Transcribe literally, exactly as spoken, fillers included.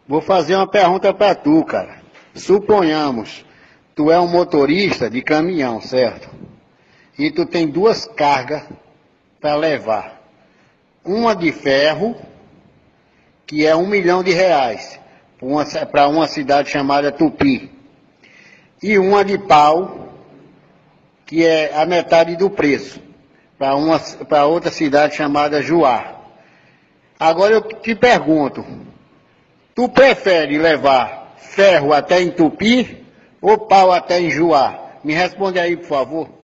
Vou fazer uma pergunta para tu, cara. Suponhamos, tu é um motorista de caminhão, certo? E tu tem duas cargas para levar. Uma de ferro, que é um milhão de reais, para uma cidade chamada Tupi. E uma de pau, que é a metade do preço, para outra cidade chamada Juá. Agora eu te pergunto, tu prefere levar ferro até em Tupi ou pau até em Juá? Me responde aí, por favor.